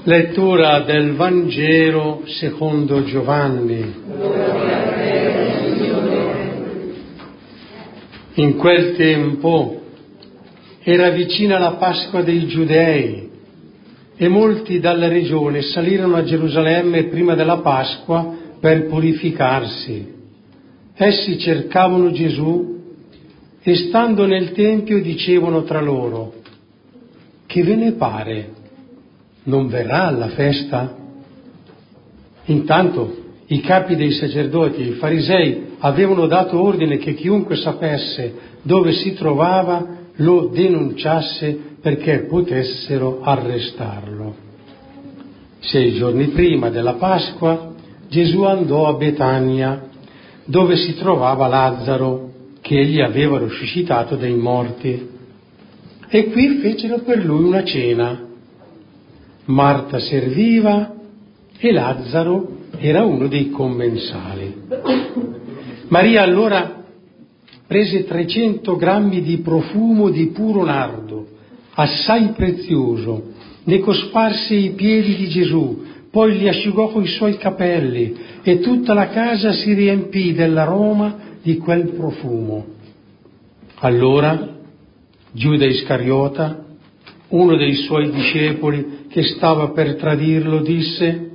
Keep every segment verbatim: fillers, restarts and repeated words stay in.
Lettura del Vangelo secondo Giovanni. In quel tempo era vicina la Pasqua dei Giudei e molti dalla regione salirono a Gerusalemme prima della Pasqua per purificarsi. Essi cercavano Gesù e stando nel Tempio dicevano tra loro: che ve ne pare? Non verrà alla festa? Intanto i capi dei sacerdoti e i farisei avevano dato ordine che chiunque sapesse dove si trovava lo denunciasse perché potessero arrestarlo. Sei giorni prima della Pasqua Gesù andò a Betania, dove si trovava Lazzaro, che egli aveva risuscitato dai morti, e qui fecero per lui una cena. Marta serviva e Lazzaro era uno dei commensali. Maria allora prese trecento grammi di profumo di puro nardo, assai prezioso, ne cosparse i piedi di Gesù, poi li asciugò coi suoi capelli e tutta la casa si riempì dell'aroma di quel profumo. Allora Giuda Iscariota, uno dei suoi discepoli che stava per tradirlo, disse: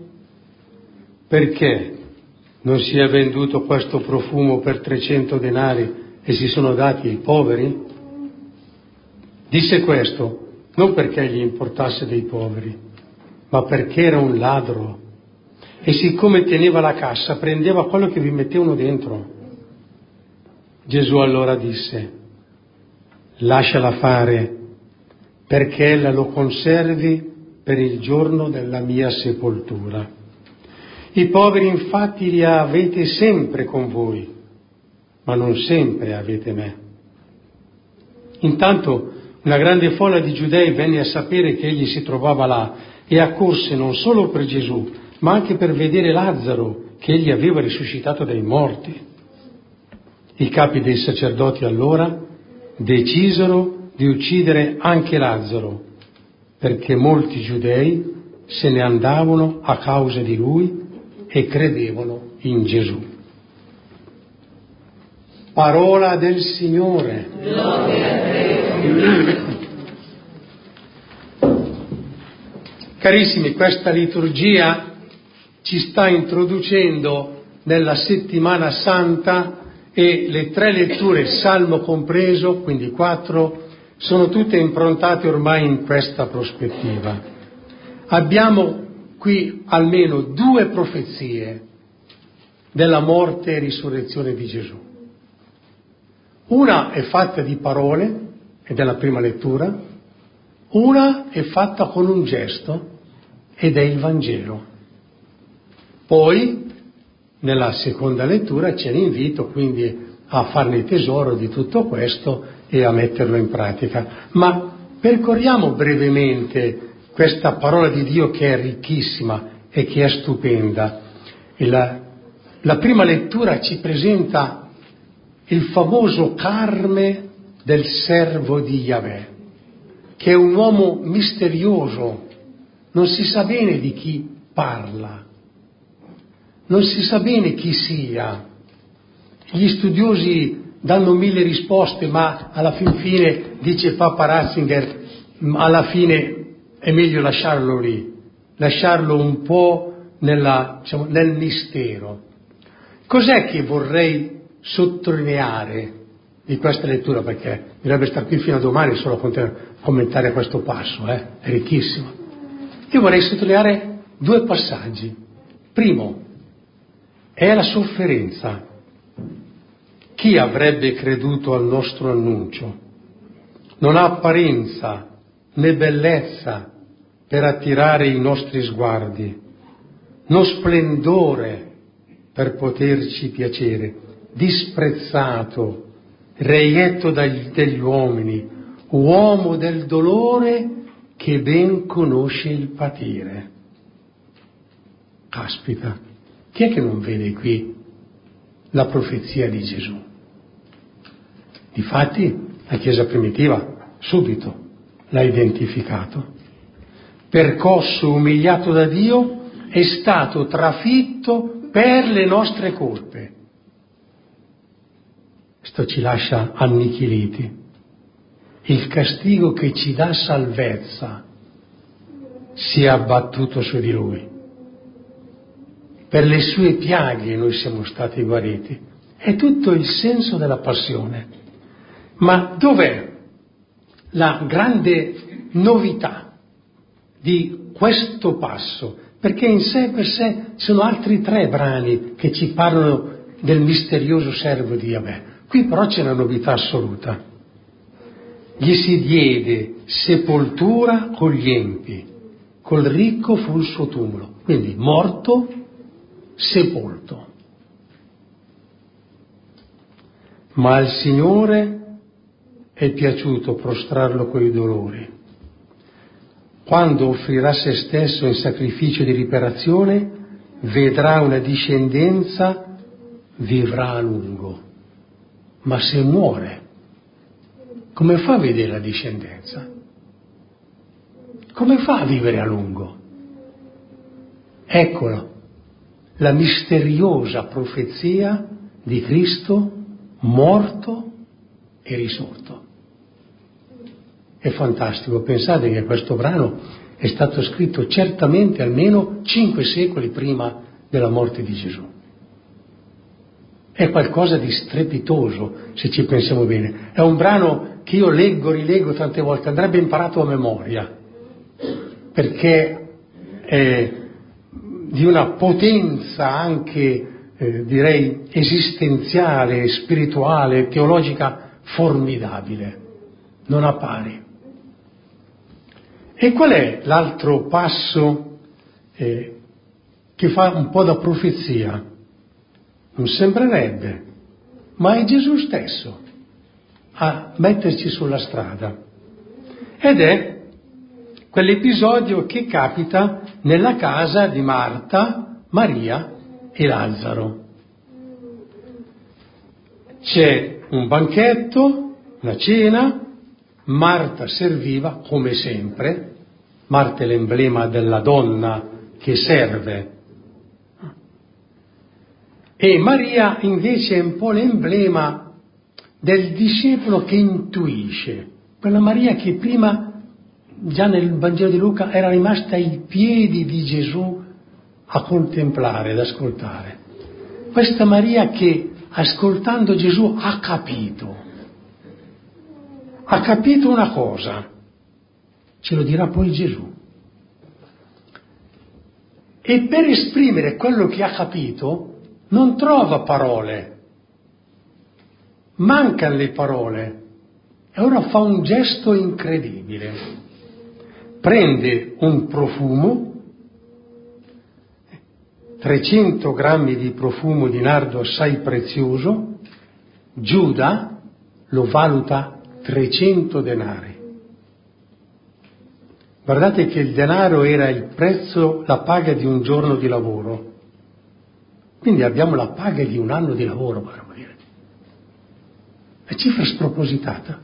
perché non si è venduto questo profumo per trecento denari e si sono dati ai poveri? Disse questo non perché gli importasse dei poveri, ma perché era un ladro e siccome teneva la cassa prendeva quello che vi mettevano dentro. Gesù allora disse: lasciala fare, perché ella lo conservi per il giorno della mia sepoltura. I poveri infatti li avete sempre con voi, ma non sempre avete me. Intanto una grande folla di giudei venne a sapere che egli si trovava là e accorse non solo per Gesù, ma anche per vedere Lazzaro, che egli aveva risuscitato dai morti. I capi dei sacerdoti allora decisero di uccidere anche Lazzaro, perché molti giudei se ne andavano a causa di lui e credevano in Gesù. Parola del Signore. Gloria a te. Carissimi, questa liturgia ci sta introducendo nella settimana santa e le tre letture, Salmo compreso, quindi quattro, sono tutte improntate ormai in questa prospettiva. Abbiamo qui almeno due profezie della morte e risurrezione di Gesù. Una è fatta di parole, ed è la prima lettura, una è fatta con un gesto, ed è il Vangelo. Poi, nella seconda lettura, c'è l'invito quindi a farne tesoro di tutto questo e a metterlo in pratica. Ma percorriamo brevemente questa parola di Dio che è ricchissima e che è stupenda. La, la prima lettura ci presenta il famoso Carme del servo di Yahweh, che è un uomo misterioso, non si sa bene di chi parla, non si sa bene chi sia. Gli studiosi danno mille risposte, ma alla fin fine, dice Papa Ratzinger, alla fine è meglio lasciarlo lì, lasciarlo un po' nella, diciamo, nel mistero. Cos'è che vorrei sottolineare di questa lettura? Perché bisognerebbe stare qui fino a domani solo a commentare questo passo, eh? È ricchissimo. Io vorrei sottolineare due passaggi. Primo, è la sofferenza. Chi avrebbe creduto al nostro annuncio? Non ha apparenza né bellezza per attirare i nostri sguardi, non splendore per poterci piacere, disprezzato, reietto dagli, degli uomini, uomo del dolore che ben conosce il patire. Caspita, chi è che non vede qui la profezia di Gesù? Difatti la Chiesa primitiva subito l'ha identificato. percosso, umiliato da Dio, è stato trafitto per le nostre colpe. Questo ci lascia annichiliti. Il castigo che ci dà salvezza si è abbattuto su di Lui. Per le sue piaghe noi siamo stati guariti. È tutto il senso della passione. Ma dov'è la grande novità di questo passo? Perché in sé per sé ci sono altri tre brani che ci parlano del misterioso servo di Yahweh. Qui però c'è una novità assoluta. Gli si diede sepoltura con gli empi, col ricco fu il suo tumulo. Quindi morto, sepolto. Ma al Signore è piaciuto prostrarlo coi dolori. Quando offrirà se stesso in sacrificio di riparazione, vedrà una discendenza, vivrà a lungo. Ma se muore, come fa a vedere la discendenza? Come fa a vivere a lungo? Eccolo, la misteriosa profezia di Cristo morto e risorto. È fantastico, pensate che questo brano è stato scritto certamente almeno cinque secoli prima della morte di Gesù. È qualcosa di strepitoso, se ci pensiamo bene. È un brano che io leggo, rileggo tante volte, andrebbe imparato a memoria, perché è di una potenza anche, eh, direi, esistenziale, spirituale, teologica formidabile, non ha pari. E qual è l'altro passo eh, che fa un po' da profezia? Non sembrerebbe, ma è Gesù stesso a metterci sulla strada. Ed è quell'episodio che capita nella casa di Marta, Maria e Lazzaro. C'è un banchetto, una cena, Marta serviva come sempre. Marta è l'emblema della donna che serve. E Maria invece è un po' l'emblema del discepolo che intuisce. Quella Maria che prima, già nel Vangelo di Luca, era rimasta ai piedi di Gesù a contemplare, ad ascoltare. Questa Maria che, ascoltando Gesù, ha capito. Ha capito una cosa, ce lo dirà poi Gesù. E per esprimere quello che ha capito non trova parole, mancano le parole, e ora fa un gesto incredibile. Prende un profumo, trecento grammi di profumo di nardo assai prezioso, Giuda lo valuta trecento denari. Guardate che il denaro era il prezzo, la paga di un giorno di lavoro. Quindi abbiamo la paga di un anno di lavoro, potremmo dire. È cifra spropositata.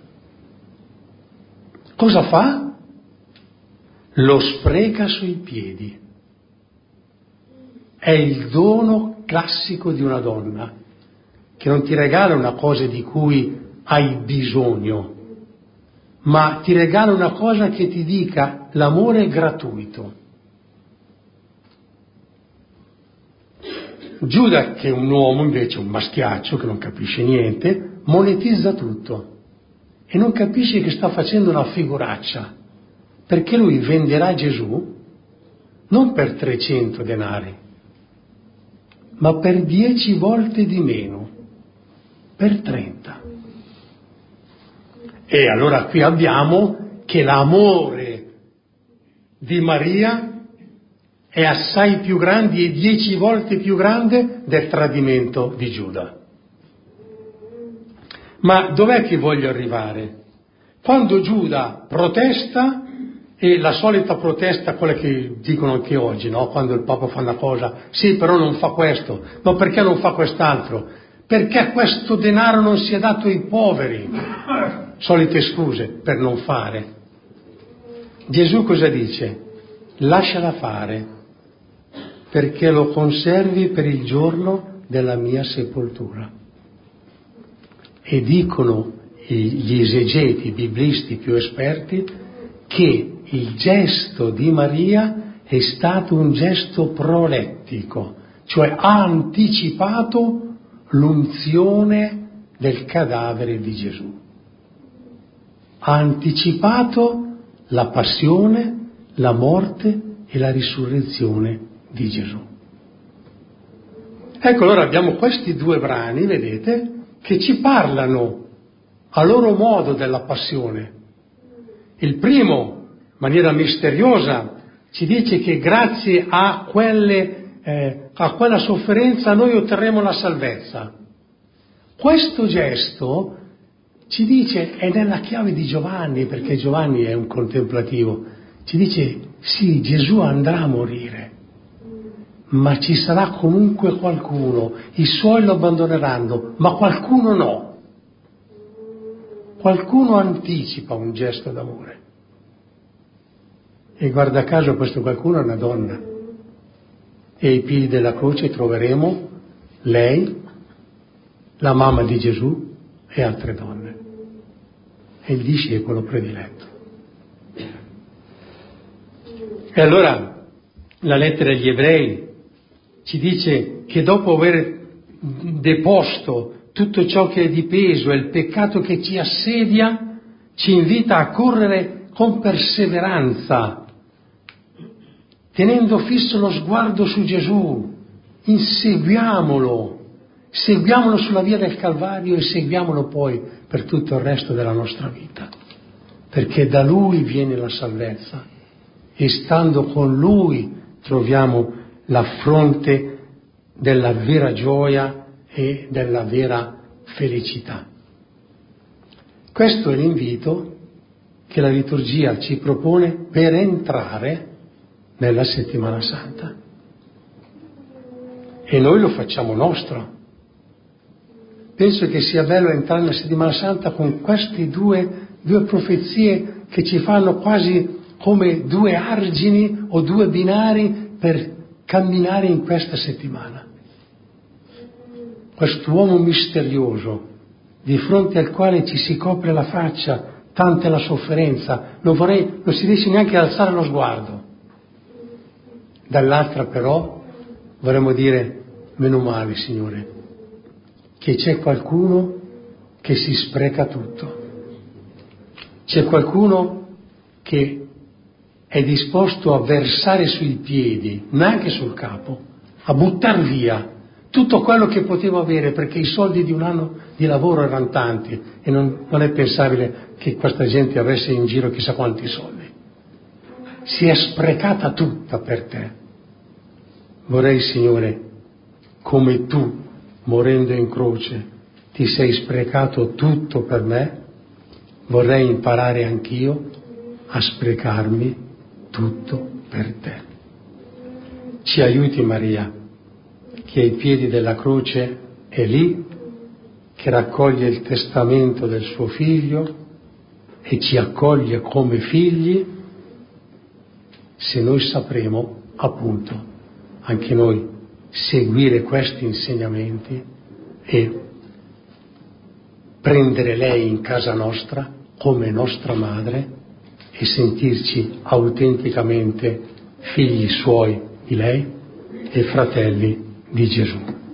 Cosa fa? Lo spreca sui piedi. È il dono classico di una donna, che non ti regala una cosa di cui hai bisogno, ma ti regala una cosa che ti dica l'amore è gratuito. Giuda, che è un uomo invece, un maschiaccio che non capisce niente, monetizza tutto e non capisce che sta facendo una figuraccia, perché lui venderà Gesù non per trecento denari, ma per dieci volte di meno, per trenta. E allora qui abbiamo che l'amore di Maria è assai più grande e dieci volte più grande del tradimento di Giuda. Ma dov'è che voglio arrivare? Quando Giuda protesta, e la solita protesta, quella che dicono anche oggi, no? Quando il Papa fa una cosa, sì, però non fa questo, ma perché non fa quest'altro? Perché questo denaro non sia dato ai poveri? Solite scuse per non fare. Gesù cosa dice? lasciala fare, perché lo conservi per il giorno della mia sepoltura. E dicono gli esegeti, i biblisti più esperti, che il gesto di Maria è stato un gesto prolettico, cioè ha anticipato l'unzione del cadavere di Gesù. Ha anticipato la passione, la morte e la risurrezione di Gesù. Ecco, allora abbiamo questi due brani, vedete, che ci parlano a loro modo della passione. Il primo, in maniera misteriosa, ci dice che grazie a, quelle, eh, a quella sofferenza noi otterremo la salvezza. Questo gesto ci dice, è nella chiave di Giovanni, perché Giovanni è un contemplativo, ci dice, sì, Gesù andrà a morire, ma ci sarà comunque qualcuno, i suoi lo abbandoneranno, ma qualcuno no. Qualcuno anticipa un gesto d'amore. E guarda caso questo qualcuno è una donna. E ai piedi della croce troveremo lei, la mamma di Gesù e altre donne. È il discepolo prediletto. E allora la lettera agli ebrei ci dice che dopo aver deposto tutto ciò che è di peso e il peccato che ci assedia, ci invita a correre con perseveranza, tenendo fisso lo sguardo su Gesù. Inseguiamolo, seguiamolo sulla via del Calvario e seguiamolo poi per tutto il resto della nostra vita, perché da Lui viene la salvezza e stando con Lui troviamo la fronte della vera gioia e della vera felicità. Questo è l'invito che la liturgia ci propone per entrare nella Settimana Santa. E noi lo facciamo nostro. Penso che sia bello entrare nella Settimana Santa con queste due, due profezie che ci fanno quasi come due argini o due binari per camminare in questa settimana. Quest'uomo misterioso, di fronte al quale ci si copre la faccia, tanta è la sofferenza, non vorrei, non si riesce neanche ad alzare lo sguardo. Dall'altra però vorremmo dire, meno male, Signore, che c'è qualcuno che si spreca tutto. C'è qualcuno che è disposto a versare sui piedi, neanche sul capo, a buttar via tutto quello che poteva avere, perché i soldi di un anno di lavoro erano tanti e non, non è pensabile che questa gente avesse in giro chissà quanti soldi. Si è sprecata tutta per te. Vorrei, Signore, come tu, morendo in croce, ti sei sprecato tutto per me, vorrei imparare anch'io a sprecarmi tutto per te. Ci aiuti, Maria, che ai piedi della croce è lì, che raccoglie il testamento del suo figlio e ci accoglie come figli, se noi sapremo, appunto, anche noi seguire questi insegnamenti e prendere lei in casa nostra come nostra madre e sentirci autenticamente figli suoi di lei e fratelli di Gesù.